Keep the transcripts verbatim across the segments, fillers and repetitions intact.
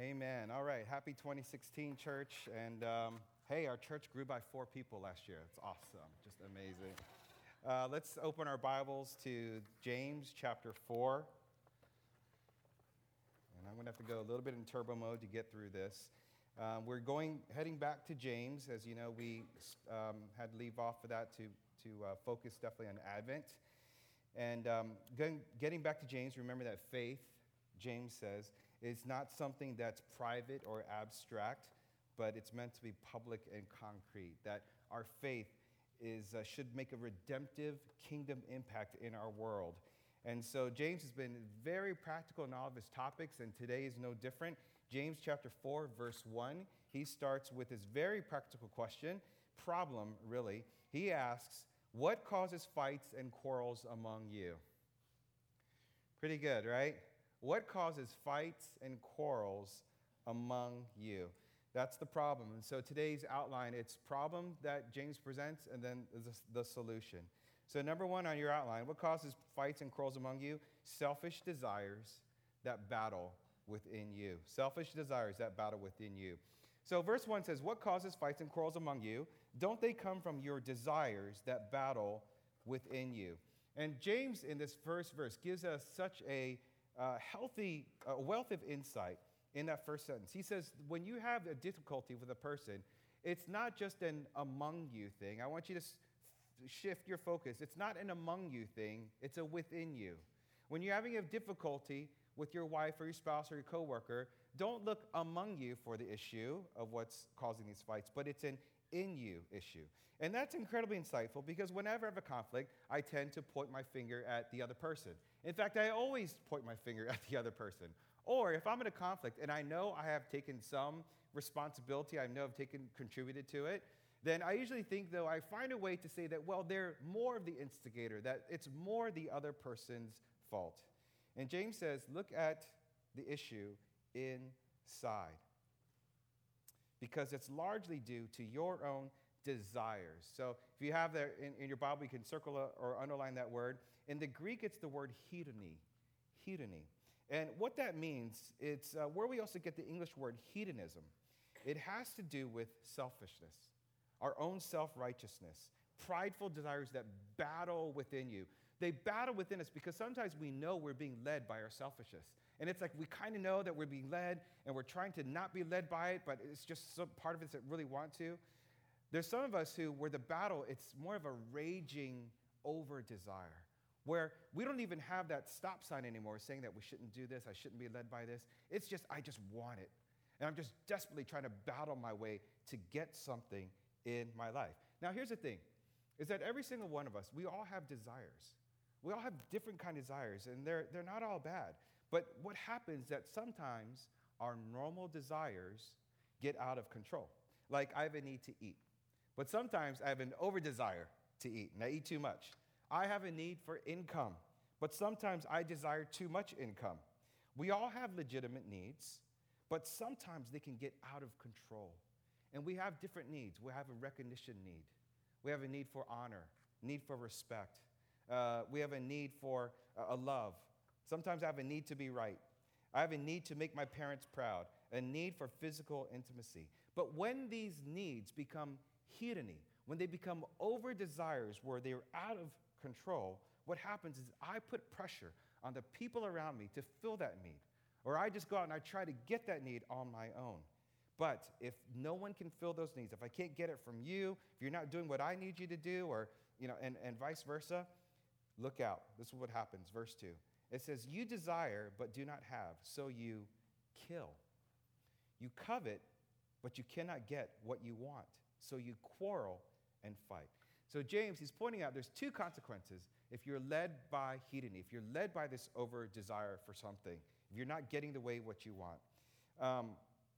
Amen. All right. Happy twenty sixteen, church. And um, hey, our church grew by four people last year. It's awesome. Just amazing. Uh, let's open our Bibles to James chapter four. And I'm going to have to go a little bit in turbo mode to get through this. Um, we're going, heading back to James. As you know, we um, had to leave off for that to, to uh, focus definitely on Advent. And um, getting, getting back to James, remember that faith, James says, is not something that's private or abstract, but it's meant to be public and concrete. That our faith is uh, should make a redemptive kingdom impact in our world. And so James has been very practical in all of his topics, and today is no different. James chapter four, verse one, he starts with this very practical question, problem, really. He asks, what causes fights and quarrels among you? Pretty good, right? What causes fights and quarrels among you? That's the problem. And so today's outline, it's problem that James presents and then the, the solution. So number one on your outline, what causes fights and quarrels among you? Selfish desires that battle within you. Selfish desires that battle within you. So verse one says, what causes fights and quarrels among you? Don't they come from your desires that battle within you? And James in this first verse gives us such a uh, healthy, uh, wealth of insight in that first sentence. He says, when you have a difficulty with a person, it's not just an among you thing. I want you to s- shift your focus. It's not an among you thing. It's a within you. When you're having a difficulty with your wife or your spouse or your coworker, don't look among you for the issue of what's causing these fights, but it's an in you issue. And that's incredibly insightful because whenever I have a conflict, I tend to point my finger at the other person. In fact, I always point my finger at the other person. Or if I'm in a conflict and I know I have taken some responsibility, I know I've taken, contributed to it, then I usually think, though, I find a way to say that, well, they're more of the instigator, that it's more the other person's fault. And James says, look at the issue inside, because it's largely due to your own desires. So if you have that in, in your Bible, you can circle or underline that word. In the Greek, it's the word hedony, hedony. And what that means, it's uh, where we also get the English word hedonism. It has to do with selfishness, our own self-righteousness, prideful desires that battle within you. They battle within us because sometimes we know we're being led by our selfishness. And it's like we kind of know that we're being led and we're trying to not be led by it, but it's just some part of us that really want to. There's some of us who, where the battle, it's more of a raging over desire, where we don't even have that stop sign anymore saying that we shouldn't do this, I shouldn't be led by this. It's just, I just want it. And I'm just desperately trying to battle my way to get something in my life. Now, here's the thing, is that every single one of us, we all have desires. We all have different kind of desires, and they're, they're not all bad. But what happens is that sometimes our normal desires get out of control. Like I have a need to eat. But sometimes I have an over-desire to eat, and I eat too much. I have a need for income, but sometimes I desire too much income. We all have legitimate needs, but sometimes they can get out of control. And we have different needs. We have a recognition need. We have a need for honor, need for respect. Uh, we have a need for a love. Sometimes I have a need to be right. I have a need to make my parents proud, a need for physical intimacy. But when these needs become hedony, when they become over desires where they're out of control, what happens is I put pressure on the people around me to fill that need. Or I just go out and I try to get that need on my own. But if no one can fill those needs, if I can't get it from you, if you're not doing what I need you to do, or you know, and, and vice versa, look out. This is what happens. Verse two. It says, you desire but do not have, so you kill. You covet, but you cannot get what you want, so you quarrel and fight. So James, he's pointing out there's two consequences if you're led by hedony, if you're led by this over desire for something, if you're not getting the way what you want. Um,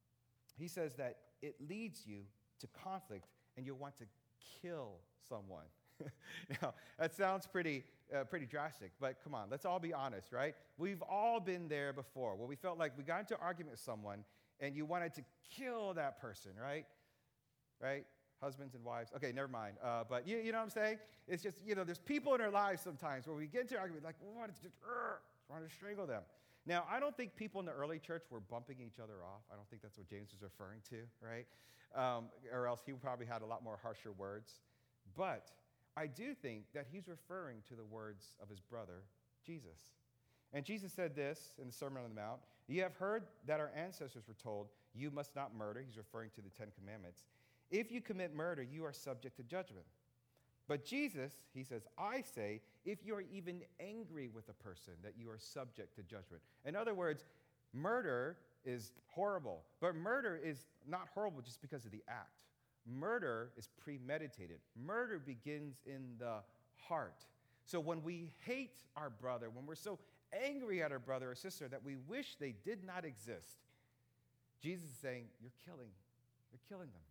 he says that it leads you to conflict and you'll want to kill someone. Now, that sounds pretty uh, pretty drastic, but come on, let's all be honest, right? We've all been there before where we felt like we got into an argument with someone and you wanted to kill that person, right? Right? Husbands and wives. Okay, never mind. Uh, but you, you know what I'm saying? It's just, you know, there's people in our lives sometimes where we get into an argument like, we want to just, uh, want to strangle them. Now, I don't think people in the early church were bumping each other off. I don't think that's what James was referring to, right? Um, or else he probably had a lot more harsher words. But I do think that he's referring to the words of his brother, Jesus. And Jesus said this in the Sermon on the Mount, "You have heard that our ancestors were told, 'You must not murder.'" He's referring to the Ten Commandments. "If you commit murder, you are subject to judgment." But Jesus, he says, "I say, if you are even angry with a person, that you are subject to judgment." In other words, murder is horrible, but murder is not horrible just because of the act. Murder is premeditated. Murder begins in the heart. So when we hate our brother, when we're so angry at our brother or sister that we wish they did not exist, Jesus is saying, you're killing, you're killing them.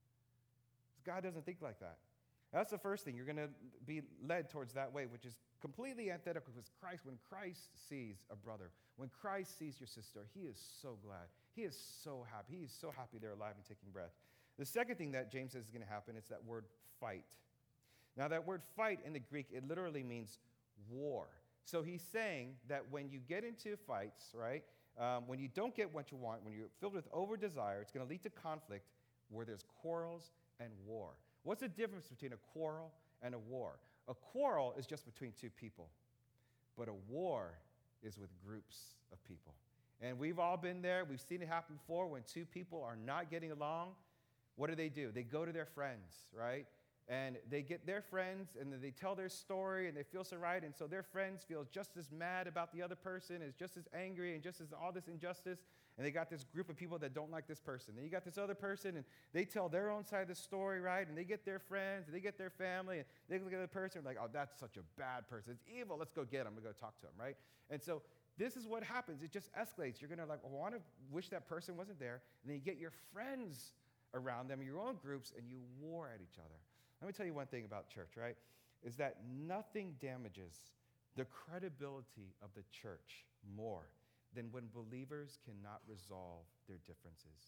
God doesn't think like that. That's the first thing. You're going to be led towards that way, which is completely antithetical with Christ. When Christ sees a brother, when Christ sees your sister, he is so glad. He is so happy. He is so happy they're alive and taking breath. The second thing that James says is going to happen is that word fight. Now, that word fight in the Greek, it literally means war. So he's saying that when you get into fights, right, um, when you don't get what you want, when you're filled with over-desire, it's going to lead to conflict where there's quarrels and war. What's the difference between a quarrel and a war? A quarrel is just between two people, but a war is with groups of people. And we've all been there. We've seen it happen before when two people are not getting along. What do they do? They go to their friends, right? And they get their friends, and then they tell their story, and they feel so right, and so their friends feel just as mad about the other person, is just as angry, and just as all this injustice, and they got this group of people that don't like this person. Then you got this other person, and they tell their own side of the story, right? And they get their friends, and they get their family, and they look at the person, and like, oh, that's such a bad person. It's evil. Let's go get him. We're going to talk to him, right? And so this is what happens. It just escalates. You're going to like, well, want to wish that person wasn't there, and then you get your friends around them, your own groups, and you war at each other. Let me tell you one thing about church, right? Is that nothing damages the credibility of the church more than when believers cannot resolve their differences.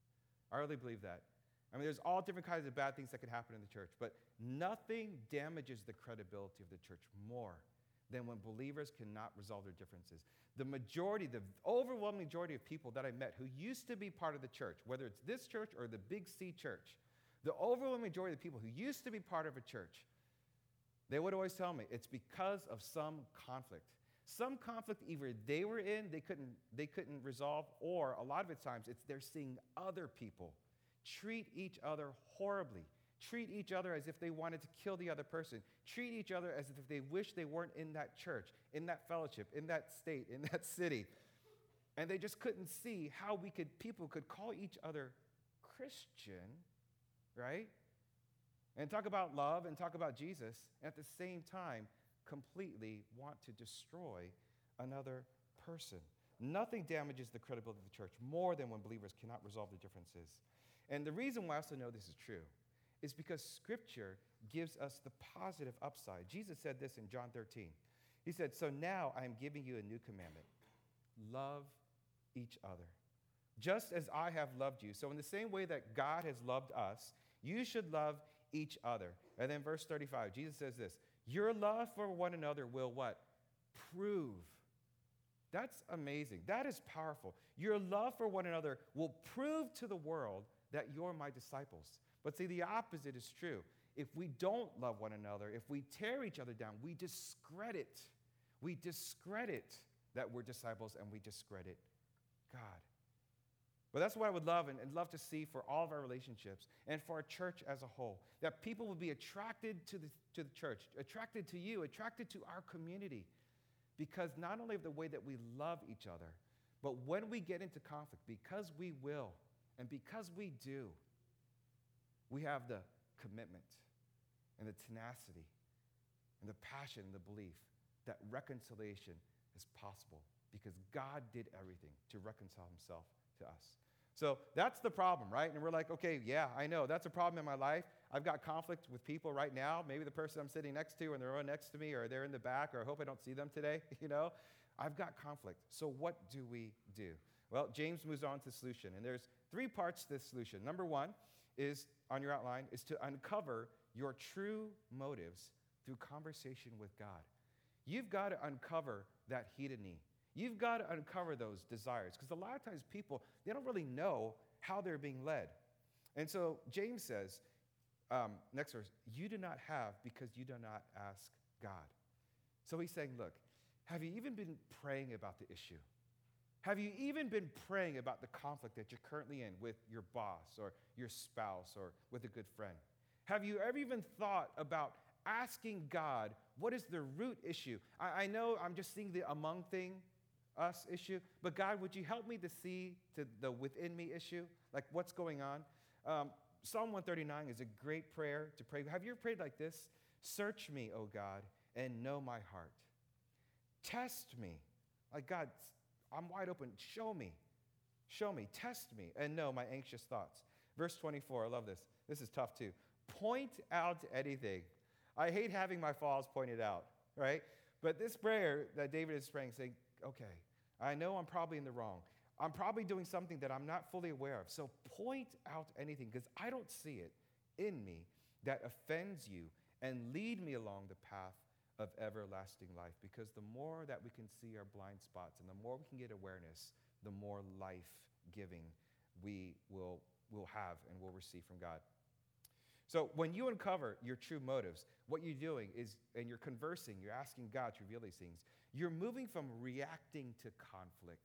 I really believe that. I mean, there's all different kinds of bad things that can happen in the church, but nothing damages the credibility of the church more than when believers cannot resolve their differences. The majority, the overwhelming majority of people that I met who used to be part of the church, whether it's this church or the Big C church, the overwhelming majority of the people who used to be part of a church, they would always tell me it's because of some conflict. Some conflict either they were in, they couldn't, they couldn't resolve, or a lot of the times it's they're seeing other people treat each other horribly, treat each other as if they wanted to kill the other person, treat each other as if they wish they weren't in that church, in that fellowship, in that state, in that city. And they just couldn't see how we could, people could call each other Christian, right? And talk about love and talk about Jesus, and at the same time, completely want to destroy another person. Nothing damages the credibility of the church more than when believers cannot resolve their differences. And the reason why I also know this is true is because Scripture gives us the positive upside. Jesus said this in John thirteen. He said, "So now I am giving you a new commandment. Love each other, just as I have loved you." So in the same way that God has loved us, you should love each other. And then verse thirty-five, Jesus says this, "Your love for one another will" what? "Prove." That's amazing. That is powerful. Your love for one another will prove to the world that you're my disciples. But see, the opposite is true. If we don't love one another, if we tear each other down, we discredit. We discredit that we're disciples, and we discredit God. But that's what I would love and, and love to see for all of our relationships and for our church as a whole, that people would be attracted to the, to the church, attracted to you, attracted to our community, because not only of the way that we love each other, but when we get into conflict, because we will and because we do, we have the commitment and the tenacity and the passion and the belief that reconciliation is possible because God did everything to reconcile himself to us. So that's the problem, right? And we're like, okay, yeah, I know. That's a problem in my life. I've got conflict with people right now. Maybe the person I'm sitting next to and they're next to me, or they're in the back, or I hope I don't see them today, you know? I've got conflict. So what do we do? Well, James moves on to the solution. And there's three parts to this solution. Number one is, on your outline, is to uncover your true motives through conversation with God. You've got to uncover that hedony. You've got to uncover those desires because a lot of times people, they don't really know how they're being led. And so James says, um, next verse, you do not have because you do not ask God. So he's saying, look, have you even been praying about the issue? Have you even been praying about the conflict that you're currently in with your boss or your spouse or with a good friend? Have you ever even thought about asking God, what is the root issue? I, I know I'm just seeing the among thing, us issue, but God, would you help me to see to the within me issue? Like what's going on? Um, Psalm one thirty-nine is a great prayer to pray. Have you ever prayed like this? Search me, O God, and know my heart. Test me. Like, God, I'm wide open. Show me. Show me. Test me and know my anxious thoughts. Verse twenty-four, I love this. This is tough too. Point out anything. I hate having my flaws pointed out, right? But this prayer that David is praying, saying, okay, I know I'm probably in the wrong. I'm probably doing something that I'm not fully aware of. So point out anything, because I don't see it in me that offends you, and lead me along the path of everlasting life. Because the more that we can see our blind spots and the more we can get awareness, the more life-giving we will, will have and will receive from God. So when you uncover your true motives, what you're doing is, and you're conversing, you're asking God to reveal these things, you're moving from reacting to conflict,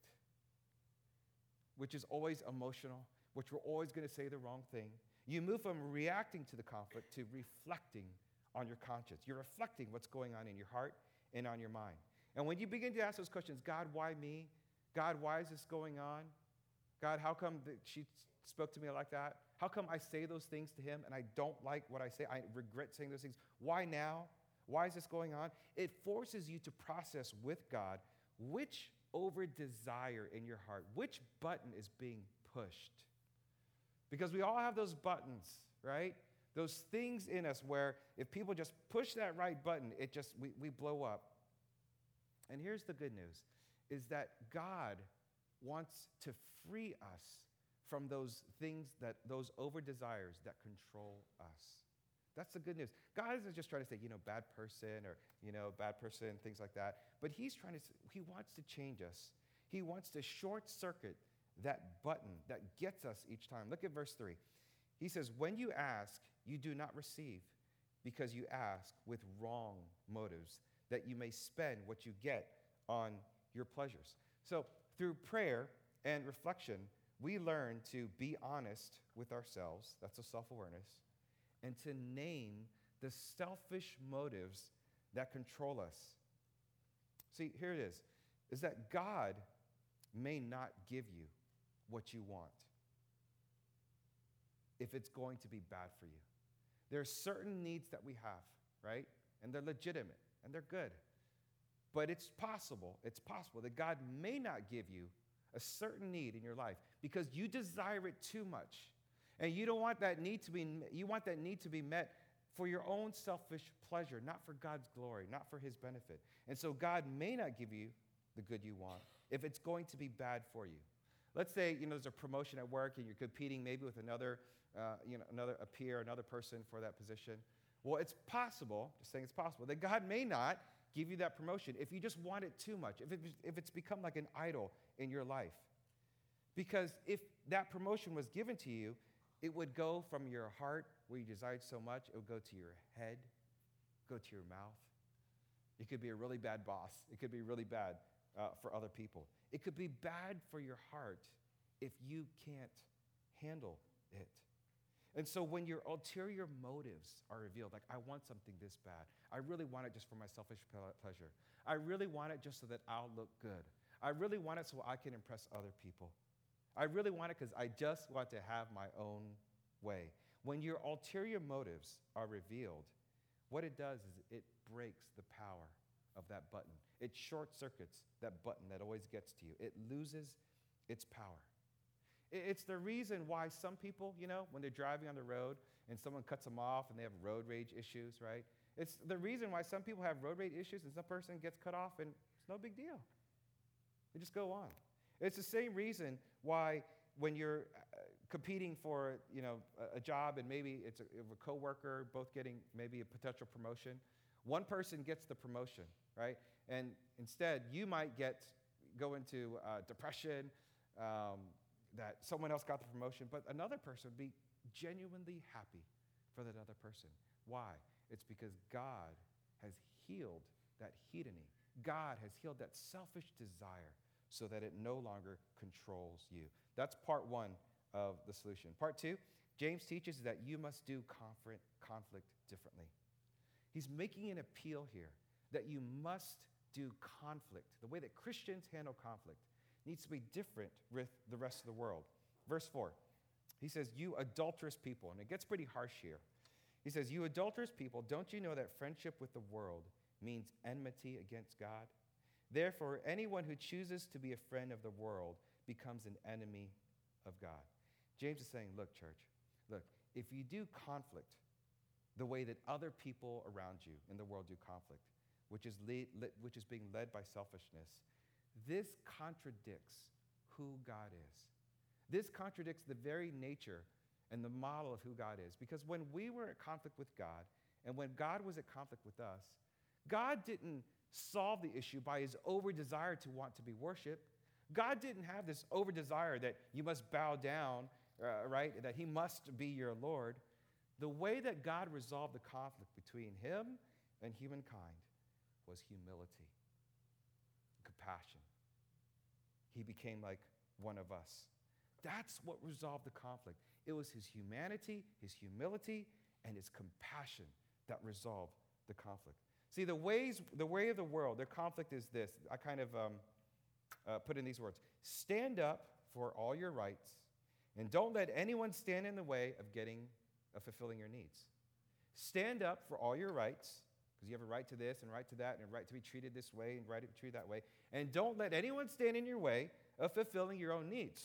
which is always emotional, which we're always going to say the wrong thing. You move from reacting to the conflict to reflecting on your conscience. You're reflecting what's going on in your heart and on your mind. And when you begin to ask those questions, God, why me? God, why is this going on? God, how come that she spoke to me like that? How come I say those things to him and I don't like what I say? I regret saying those things. Why now? Why is this going on? It forces you to process with God which over desire in your heart, which button is being pushed. Because we all have those buttons, right? Those things in us where if people just push that right button, it just, we, we blow up. And here's the good news, is that God wants to free us from those things, that those over desires that control us. That's the good news. God isn't just trying to say, you know, bad person or, you know, bad person, things like that. But he's trying to, he wants to change us. He wants to short circuit that button that gets us each time. Look at verse three. He says, when you ask, you do not receive because you ask with wrong motives, that you may spend what you get on your pleasures. So through prayer and reflection, we learn to be honest with ourselves. That's a self-awareness. And to name the selfish motives that control us. See, here it is, is that God may not give you what you want if it's going to be bad for you. There are certain needs that we have, right? And they're legitimate, and they're good. But it's possible, it's possible that God may not give you a certain need in your life because you desire it too much. And you don't want that need to be, you want that need to be met for your own selfish pleasure, not for God's glory, not for his benefit. And so God may not give you the good you want if it's going to be bad for you. Let's say, you know, there's a promotion at work and you're competing maybe with another, uh, you know, another a peer, another person for that position. Well, it's possible, just saying it's possible, that God may not give you that promotion if you just want it too much, if, it, if it's become like an idol in your life. Because if that promotion was given to you, it would go from your heart, where you desired so much, it would go to your head, go to your mouth. It could be a really bad boss. It could be really bad uh, for other people. It could be bad for your heart if you can't handle it. And so when your ulterior motives are revealed, like, I want something this bad. I really want it just for my selfish pleasure. I really want it just so that I'll look good. I really want it so I can impress other people. I really want it because I just want to have my own way. When your ulterior motives are revealed, what it does is it breaks the power of that button. It short circuits that button that always gets to you. It loses its power. It's the reason why some people, you know, when they're driving on the road and someone cuts them off and they have road rage issues, right? It's the reason why some people have road rage issues and some person gets cut off and it's no big deal. They just go on. It's the same reason why when you're uh, competing for, you know, a, a job and maybe it's a, a coworker both getting maybe a potential promotion, one person gets the promotion, right? And instead you might get go into uh, depression, um, that someone else got the promotion, but another person would be genuinely happy for that other person. Why? It's because God has healed that hedony. God has healed that selfish desire so that it no longer controls you. That's part one of the solution. Part two, James teaches that you must do conflict, conflict differently. He's making an appeal here that you must do conflict. The way that Christians handle conflict needs to be different with the rest of the world. Verse four, he says, you adulterous people, and it gets pretty harsh here. He says, you adulterous people, don't you know that friendship with the world means enmity against God? Therefore, anyone who chooses to be a friend of the world becomes an enemy of God. James is saying, look, church, look, if you do conflict the way that other people around you in the world do conflict, which is, lead, which is being led by selfishness, this contradicts who God is. This contradicts the very nature and the model of who God is. Because when we were at conflict with God, and when God was at conflict with us, God didn't solve the issue by his over-desire to want to be worshiped. God didn't have this over-desire that you must bow down, uh, right, that he must be your Lord. The way that God resolved the conflict between him and humankind was humility, compassion. He became like one of us. That's what resolved the conflict. It was his humanity, his humility, and his compassion that resolved the conflict. See, the ways, the way of the world, their conflict is this. I kind of um, uh, put in these words. Stand up for all your rights, and don't let anyone stand in the way of getting, of fulfilling your needs. Stand up for all your rights, because you have a right to this and right to that and a right to be treated this way and right to be treated that way. And don't let anyone stand in your way of fulfilling your own needs.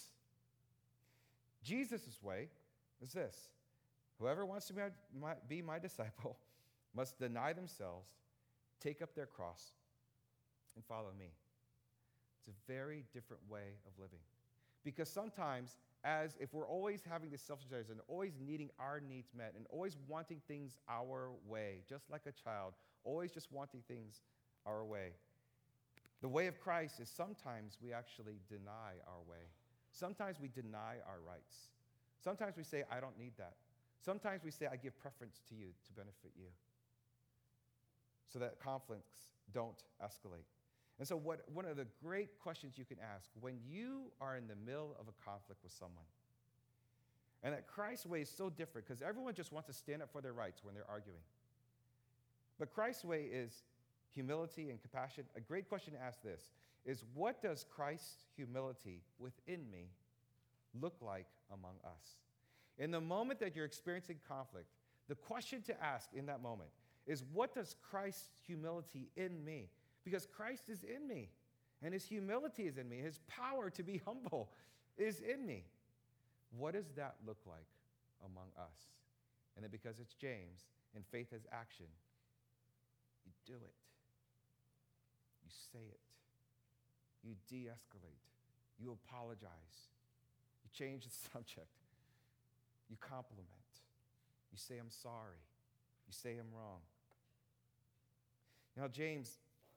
Jesus' way is this. Whoever wants to be my, be my disciple must deny themselves, take up their cross, and follow me. It's a very different way of living. Because sometimes, as if we're always having this self-desire and always needing our needs met and always wanting things our way, just like a child, always just wanting things our way. The way of Christ is sometimes we actually deny our way. Sometimes we deny our rights. Sometimes we say, I don't need that. Sometimes we say, I give preference to you to benefit you, so that conflicts don't escalate. And so what, one of the great questions you can ask when you are in the middle of a conflict with someone, and that Christ's way is so different because everyone just wants to stand up for their rights when they're arguing. But Christ's way is humility and compassion. A great question to ask this is, what does Christ's humility within me look like among us? In the moment that you're experiencing conflict, the question to ask in that moment is, what does Christ's humility in me? Because Christ is in me, and his humility is in me. His power to be humble is in me. What does that look like among us? And then because it's James, and faith has action, you do it. You say it. You de-escalate. You apologize. You change the subject. You compliment. You say, I'm sorry. You say, I'm wrong. Now, James,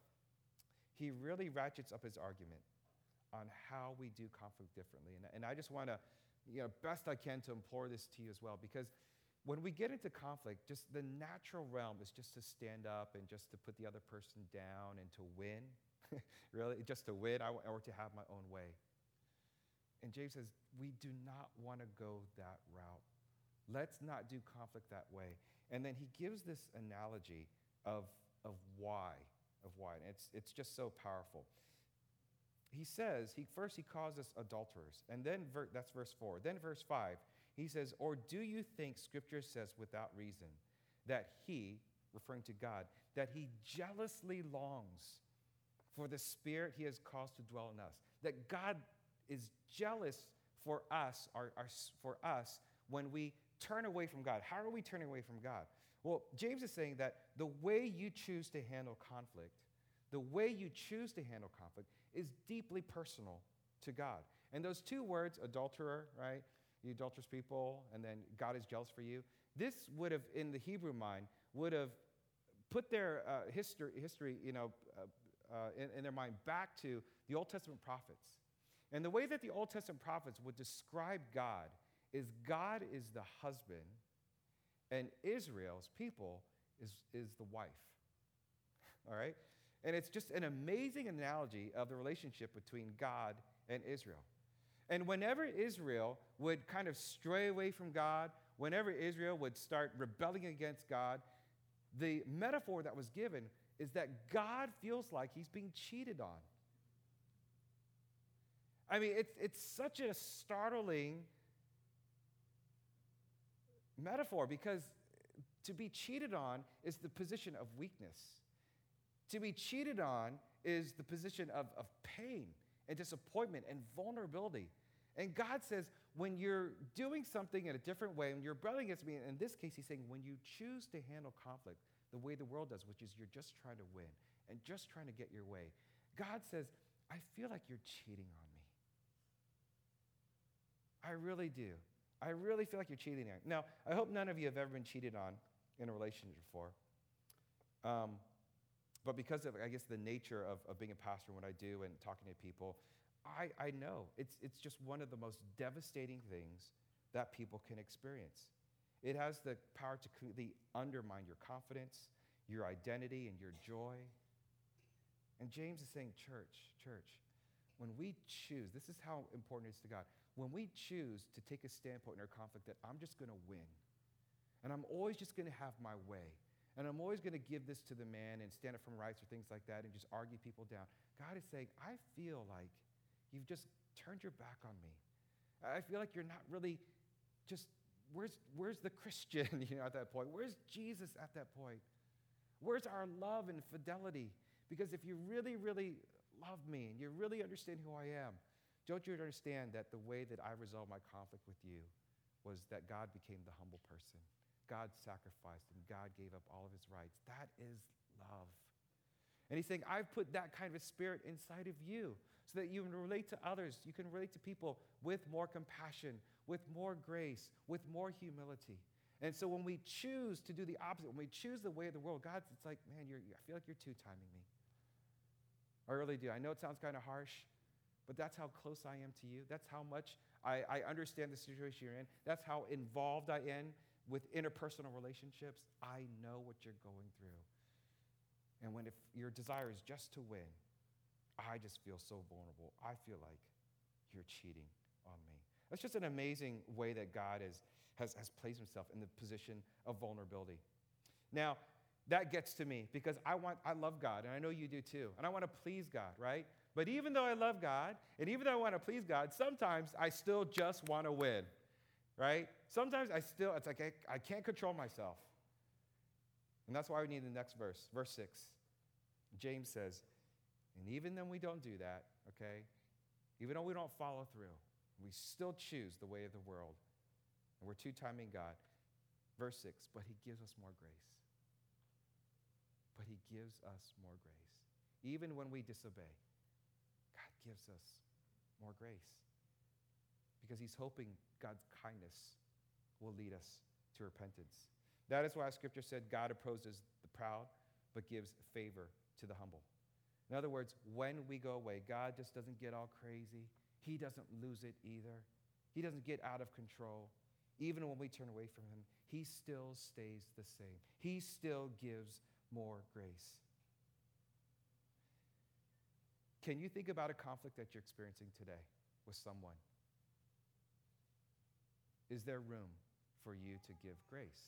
he really ratchets up his argument on how we do conflict differently. And, and I just want to, you know, best I can to implore this to you as well, because when we get into conflict, just the natural realm is just to stand up and just to put the other person down and to win. Really, just to win or to have my own way. And James says, we do not want to go that route. Let's not do conflict that way. And then he gives this analogy of, of why, of why. And it's, it's just so powerful. He says, he first he calls us adulterers. And then, ver, that's verse four. Then verse five, he says, or do you think Scripture says without reason that he, referring to God, that he jealously longs for the Spirit he has caused to dwell in us? That God is jealous for us, our, our, for us when we turn away from God. How are we turning away from God? Well, James is saying that the way you choose to handle conflict, the way you choose to handle conflict is deeply personal to God. And those two words, adulterer, right? You adulterous people, and then God is jealous for you. This would have, in the Hebrew mind, would have put their uh, history, history, you know, uh, uh, in, in their mind back to the Old Testament prophets. And the way that the Old Testament prophets would describe God is God is the husband, and Israel's people is, is the wife. All right? And it's just an amazing analogy of the relationship between God and Israel. And whenever Israel would kind of stray away from God, whenever Israel would start rebelling against God, the metaphor that was given is that God feels like he's being cheated on. I mean, it's, it's such a startling metaphor because to be cheated on is the position of weakness. To be cheated on is the position of, of pain and disappointment and vulnerability. And God says, when you're doing something in a different way, when you're rebelling against me, in this case, he's saying, when you choose to handle conflict the way the world does, which is you're just trying to win and just trying to get your way, God says, I feel like you're cheating on me. I really do. I really feel like you're cheating on me. Now, I hope none of you have ever been cheated on in a relationship before. Um, but because of, I guess, the nature of, of being a pastor, what I do and talking to people, I, I know it's, it's just one of the most devastating things that people can experience. It has the power to completely undermine your confidence, your identity, and your joy. And James is saying, church, church, when we choose, this is how important it is to God, when we choose to take a standpoint in our conflict that I'm just going to win, and I'm always just going to have my way, and I'm always going to give this to the man and stand up for rights or things like that and just argue people down, God is saying, I feel like you've just turned your back on me. I feel like you're not really just, where's, where's the Christian you know, at that point? Where's Jesus at that point? Where's our love and fidelity? Because if you really, really love me and you really understand who I am, don't you understand that the way that I resolved my conflict with you was that God became the humble person. God sacrificed and God gave up all of his rights. That is love. And he's saying, I've put that kind of a spirit inside of you so that you can relate to others. You can relate to people with more compassion, with more grace, with more humility. And so when we choose to do the opposite, when we choose the way of the world, God, it's like, man, you're, I feel like you're two-timing me. I really do. I know it sounds kind of harsh, but that's how close I am to you. That's how much I, I understand the situation you're in. That's how involved I am with interpersonal relationships. I know what you're going through. And when if your desire is just to win, I just feel so vulnerable. I feel like you're cheating on me. That's just an amazing way that God is, has, has placed himself in the position of vulnerability. Now, that gets to me because I want, I love God, and I know you do too, and I want to please God, right? But even though I love God, and even though I want to please God, sometimes I still just want to win, right? Sometimes I still, it's like I, I can't control myself. And that's why we need the next verse, verse six. James says, and even then we don't do that, okay? Even though we don't follow through, we still choose the way of the world. And we're two-timing God. Verse six, but he gives us more grace. But he gives us more grace. Even when we disobey, God gives us more grace. Because he's hoping God's kindness will lead us to repentance. That is why Scripture said God opposes the proud, but gives favor to the humble. In other words, when we go away, God just doesn't get all crazy. He doesn't lose it either. He doesn't get out of control. Even when we turn away from him, he still stays the same. He still gives more grace. Can you think about a conflict that you're experiencing today with someone? Is there room for you to give grace?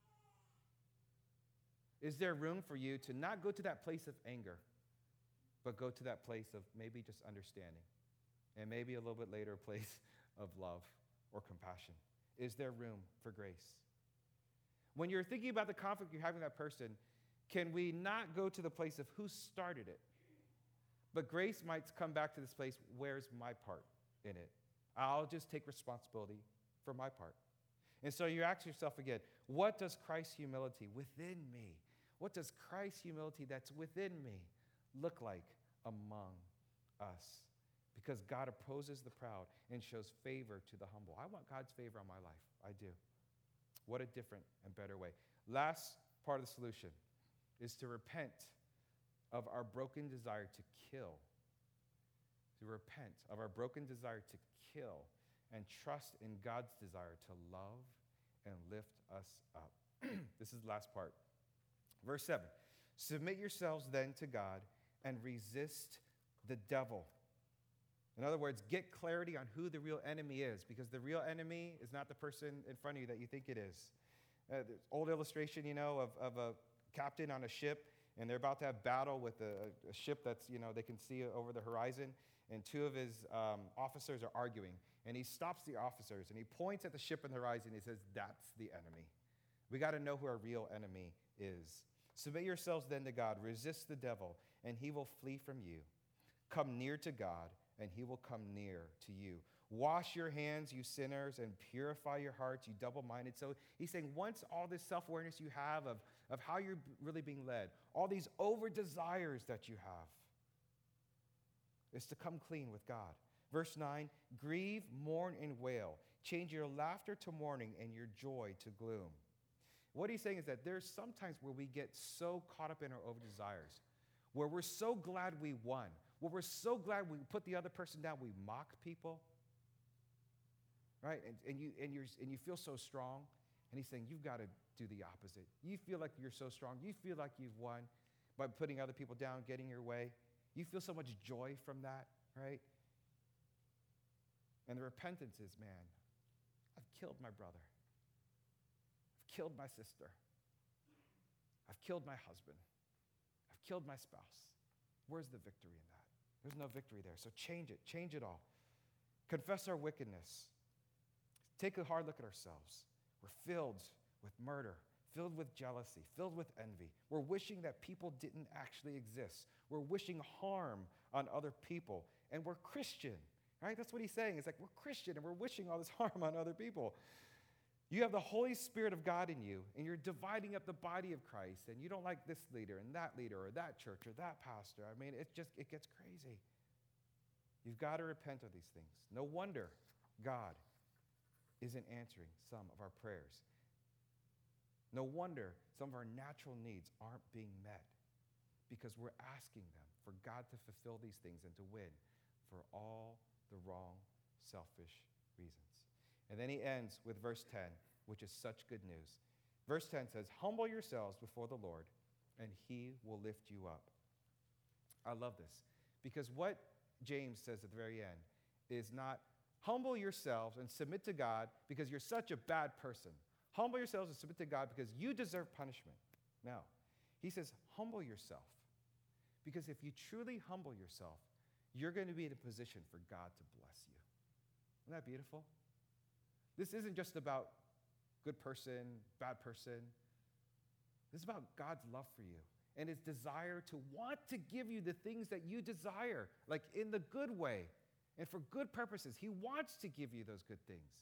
Is there room for you to not go to that place of anger, but go to that place of maybe just understanding, and maybe a little bit later a place of love or compassion? Is there room for grace? When you're thinking about the conflict you're having with that person, can we not go to the place of who started it? But grace might come back to this place, where's my part in it? I'll just take responsibility for my part. And so you ask yourself again, what does Christ's humility within me, what does Christ's humility that's within me look like among us? Because God opposes the proud and shows favor to the humble. I want God's favor on my life. I do. What a different and better way. Last part of the solution is to repent of our broken desire to kill, to repent of our broken desire to kill, and trust in God's desire to love and lift us up. This is the last part. Verse seven, submit yourselves then to God and resist the devil. In other words, get clarity on who the real enemy is, because the real enemy is not the person in front of you that you think it is. Uh, the old illustration, you know, of, of a captain on a ship, and they're about to have battle with a, a ship that's, you know, they can see over the horizon, and two of his um, officers are arguing, and he stops the officers, and he points at the ship on the horizon, and he says, that's the enemy. We got to know who our real enemy is. Submit yourselves then to God, resist the devil, and he will flee from you. Come near to God, and he will come near to you. Wash your hands, you sinners, and purify your hearts, you double-minded. So he's saying once all this self-awareness you have of, of how you're really being led, all these over-desires that you have, is to come clean with God. Verse nine, grieve, mourn, and wail. Change your laughter to mourning and your joy to gloom. What he's saying is that there's sometimes where we get so caught up in our over-desires, where we're so glad we won, where we're so glad we put the other person down, we mock people, right? And, and, you, and, you're, and you feel so strong, and he's saying you've got to do the opposite. You feel like you're so strong. You feel like you've won by putting other people down, getting your way. You feel so much joy from that, right? And the repentance is, man, I've killed my brother. I've killed my sister. I've killed my husband. I've killed my spouse. Where's the victory in that? There's no victory there. So change it. Change it all. Confess our wickedness. Take a hard look at ourselves. We're filled with murder, filled with jealousy, filled with envy. We're wishing that people didn't actually exist. We're wishing harm on other people. And we're Christian, right? That's what he's saying. It's like we're Christian and we're wishing all this harm on other people. You have the Holy Spirit of God in you, and you're dividing up the body of Christ, and you don't like this leader and that leader or that church or that pastor. I mean, it just, it gets crazy. You've got to repent of these things. No wonder God isn't answering some of our prayers. No wonder some of our natural needs aren't being met, because we're asking them for God to fulfill these things and to win for all the wrong, selfish reasons. And then he ends with verse ten, which is such good news. Verse ten says, humble yourselves before the Lord, and he will lift you up. I love this, because what James says at the very end is not humble yourselves and submit to God because you're such a bad person. Humble yourselves and submit to God because you deserve punishment. No. He says, humble yourself, because if you truly humble yourself, you're going to be in a position for God to bless you. Isn't that beautiful? This isn't just about good person, bad person. This is about God's love for you and his desire to want to give you the things that you desire, like in the good way and for good purposes. He wants to give you those good things.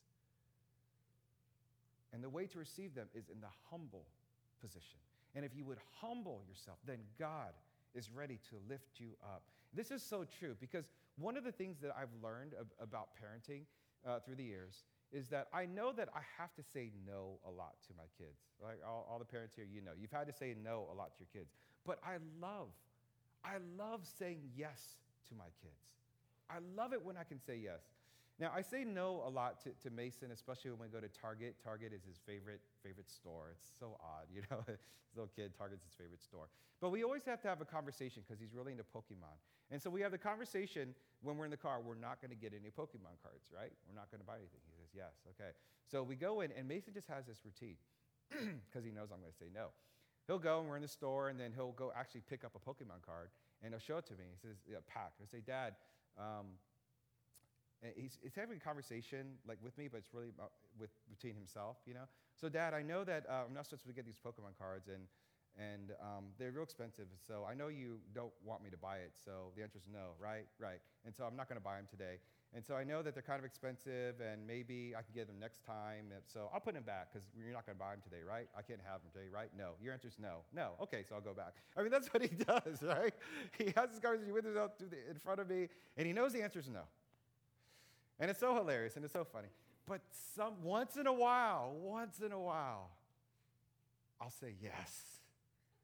And the way to receive them is in the humble position. And if you would humble yourself, then God is ready to lift you up. This is so true, because one of the things that I've learned ab- about parenting uh, through the years is that I know that I have to say no a lot to my kids. Like all, all the parents here, you know, you've had to say no a lot to your kids. But I love, I love saying yes to my kids. I love it when I can say yes. Now, I say no a lot to, to Mason, especially when we go to Target. Target is his favorite favorite store. It's so odd, you know. This little kid, Target's his favorite store. But we always have to have a conversation because he's really into Pokemon. And so we have the conversation when we're in the car, we're not going to get any Pokemon cards, right? We're not going to buy anything. He says, yes, okay. So we go in, and Mason just has this routine because he knows I'm going to say no. He'll go, and we're in the store, and then he'll go actually pick up a Pokemon card, and he'll show it to me. He says, yeah, pack. I say, Dad, um, and he's, he's having a conversation like with me, but it's really about, with between himself, you know. So, Dad, I know that uh, I'm not supposed to get these Pokemon cards, and and um, they're real expensive. So I know you don't want me to buy it. So the answer is no, right? Right. And so I'm not going to buy them today. And so I know that they're kind of expensive, and maybe I can get them next time. So I'll put them back because you're not going to buy them today, right? I can't have them today, right? No. Your answer is no. No. Okay, so I'll go back. I mean, that's what he does, right? He has this conversation with himself in front of me, and he knows the answer is no. And it's so hilarious, and it's so funny. But some once in a while, once in a while, I'll say yes.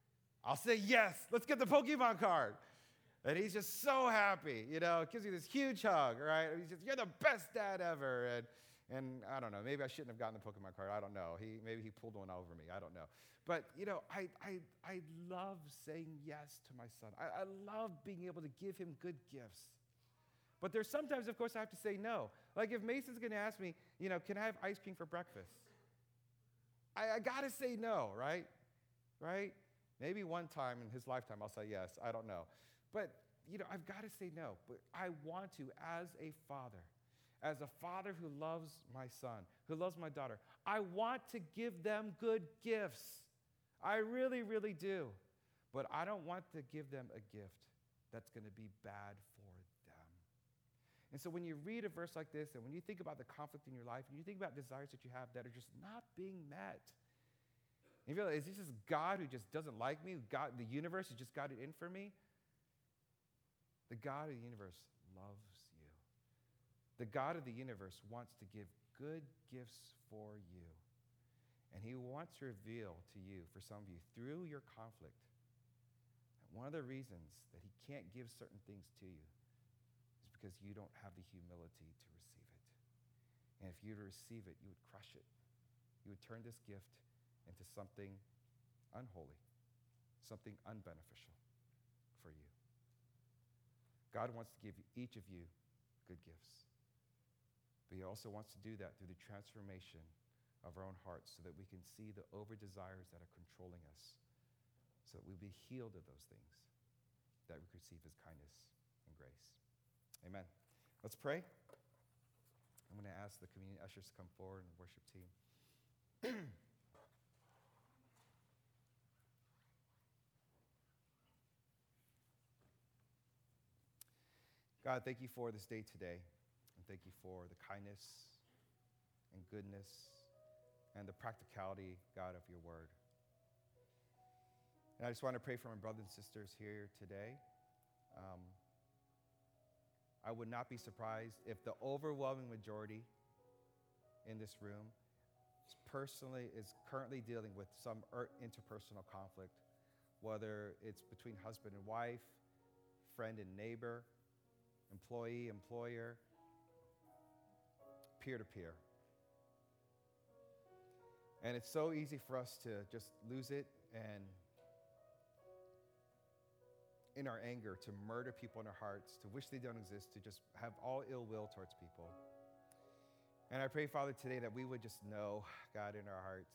I'll say yes. Let's get the Pokemon card. And he's just so happy, you know, gives you this huge hug, right? He's just, you're the best dad ever. And, and I don't know, maybe I shouldn't have gotten the Pokemon card. I don't know. He, maybe he pulled one over me. I don't know. But, you know, I, I, I love saying yes to my son. I, I love being able to give him good gifts. But there's sometimes, of course, I have to say no. Like if Mason's going to ask me, you know, can I have ice cream for breakfast? I, I got to say no, right? Right? Maybe one time in his lifetime I'll say yes. I don't know. But, you know, I've got to say no. But I want to, as a father, as a father who loves my son, who loves my daughter, I want to give them good gifts. I really, really do. But I don't want to give them a gift that's going to be bad for them. And so when you read a verse like this, and when you think about the conflict in your life, and you think about desires that you have that are just not being met, and you feel like, is this just God who just doesn't like me? God, the universe has just got it in for me? The God of the universe loves you. The God of the universe wants to give good gifts for you. And he wants to reveal to you, for some of you, through your conflict, that one of the reasons that he can't give certain things to you is because you don't have the humility to receive it. And if you were to receive it, you would crush it. You would turn this gift into something unholy, something unbeneficial for you. God wants to give each of you good gifts. But he also wants to do that through the transformation of our own hearts so that we can see the over-desires that are controlling us, so that we'll be healed of those things, that we receive his kindness and grace. Amen. Let's pray. I'm going to ask the communion ushers to come forward and the worship team. God, thank you for this day today, and thank you for the kindness and goodness and the practicality, God, of your word. And I just want to pray for my brothers and sisters here today. Um, I would not be surprised if the overwhelming majority in this room personally is currently dealing with some interpersonal conflict, whether it's between husband and wife, friend and neighbor, employee, employer, peer-to-peer. And it's so easy for us to just lose it and in our anger to murder people in our hearts, to wish they don't exist, to just have all ill will towards people. And I pray, Father, today that we would just know, God, in our hearts,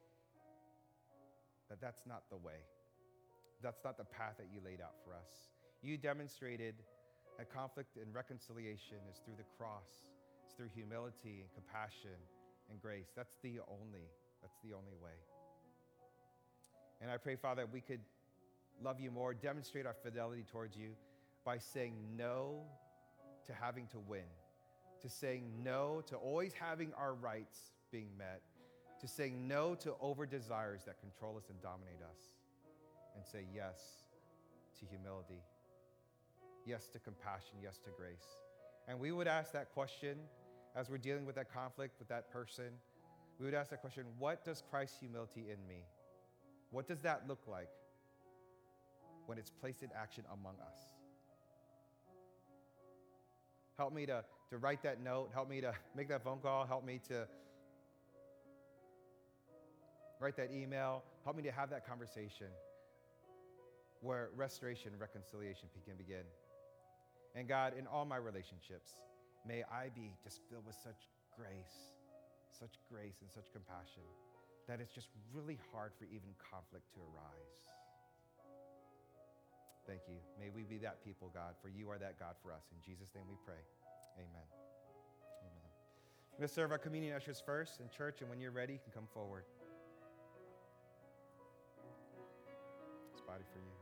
that that's not the way. That's not the path that you laid out for us. You demonstrated that conflict and reconciliation is through the cross. It's through humility and compassion and grace. That's the only, that's the only way. And I pray, Father, that we could love you more, demonstrate our fidelity towards you by saying no to having to win, to saying no to always having our rights being met, to saying no to over desires that control us and dominate us, and say yes to humility. Yes to compassion, yes to grace. And we would ask that question as we're dealing with that conflict with that person. We would ask that question, what does Christ's humility in me? What does that look like when it's placed in action among us? Help me to, to write that note. Help me to make that phone call. Help me to write that email. Help me to have that conversation where restoration and reconciliation can begin. And God, in all my relationships, may I be just filled with such grace, such grace and such compassion that it's just really hard for even conflict to arise. Thank you. May we be that people, God, for you are that God for us. In Jesus' name we pray. Amen. Amen. I'm going to serve our communion ushers first in church, and when you're ready, you can come forward. It's body for you.